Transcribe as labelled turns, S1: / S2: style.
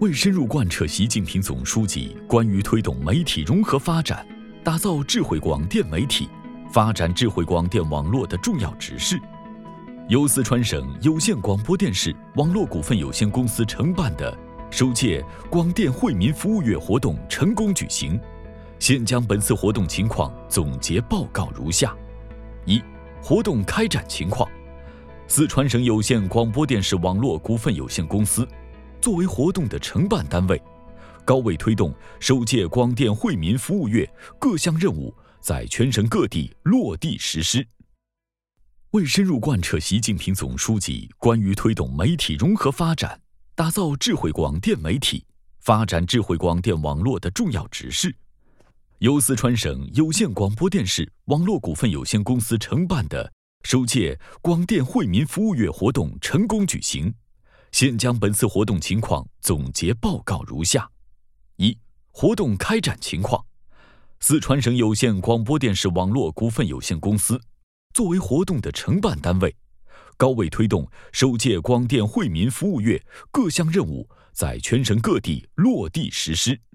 S1: 为深入贯彻习近平总书记关于推动媒体融合发展、打造智慧广电媒体、发展智慧广电网络的重要指示，由四川省有线广播电视网络股份有限公司承办的首届广电惠民服务月活动成功举行。现将本次活动情况总结报告如下：一、活动开展情况。四川省有线广播电视网络股份有限公司作为活动的承办单位，高位推动首届广电惠民服务月各项任务在全省各地落地实施。为深入贯彻习近平总书记关于推动媒体融合发展、打造智慧广电媒体、发展智慧广电网络的重要指示，由四川省有线广播电视网络股份有限公司承办的首届广电惠民服务月活动成功举行。现将本次活动情况总结报告如下：一、活动开展情况。四川省有线广播电视网络股份有限公司作为活动的承办单位，高位推动首届广电惠民服务月各项任务在全省各地落地实施。